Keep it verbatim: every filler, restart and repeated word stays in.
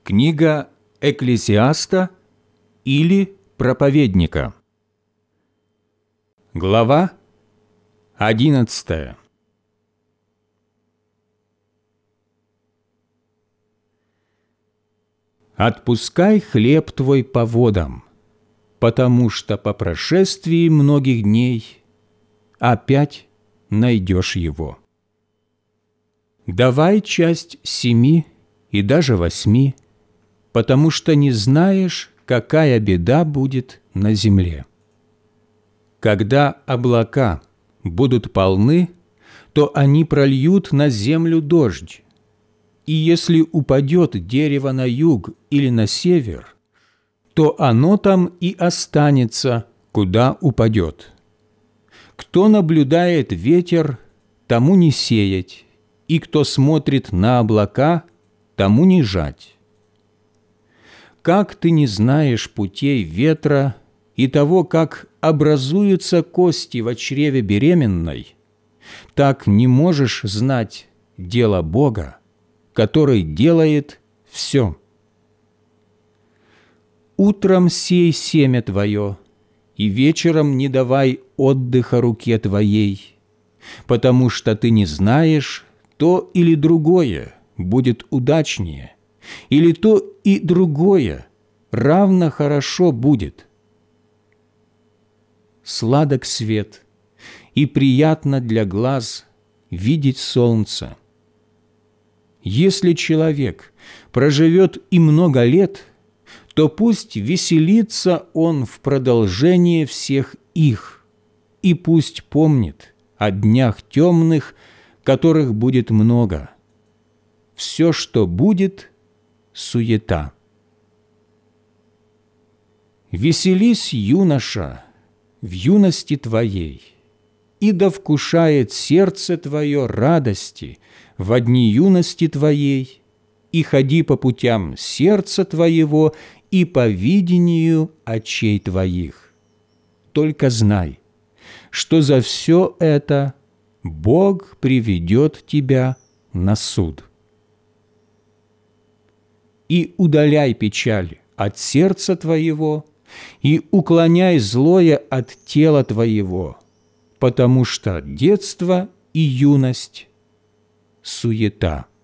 Книга Экклесиаста или Проповедника. Глава одиннадцатая. «Отпускай хлеб твой по водам, потому что по прошествии многих дней опять найдешь его. Давай часть семи и даже восьми, потому что не знаешь, какая беда будет на земле. Когда облака будут полны, то они прольют на землю дождь, и если упадет дерево на юг или на север, то оно там и останется, куда упадет. Кто наблюдает ветер, тому не сеять, и кто смотрит на облака, тому не жать. Как ты не знаешь путей ветра и того, как образуются кости в чреве беременной, так не можешь знать дело Бога, который делает все. Утром сей семя твое, и вечером не давай отдыха руке твоей, потому что ты не знаешь, то или другое будет удачнее, или то и другое равно хорошо будет. Сладок свет, и приятно для глаз видеть солнце. Если человек проживет и много лет, то пусть веселится он в продолжение всех их, и пусть помнит о днях темных, которых будет много. Все, что будет, суета. Веселись, юноша, в юности твоей, и да вкушает сердце твое радости во дни юности твоей, и ходи по путям сердца твоего и по видению очей твоих. Только знай, что за все это Бог приведет тебя на суд. И удаляй печаль от сердца твоего, и уклоняй злое от тела твоего, потому что детство и юность – суета.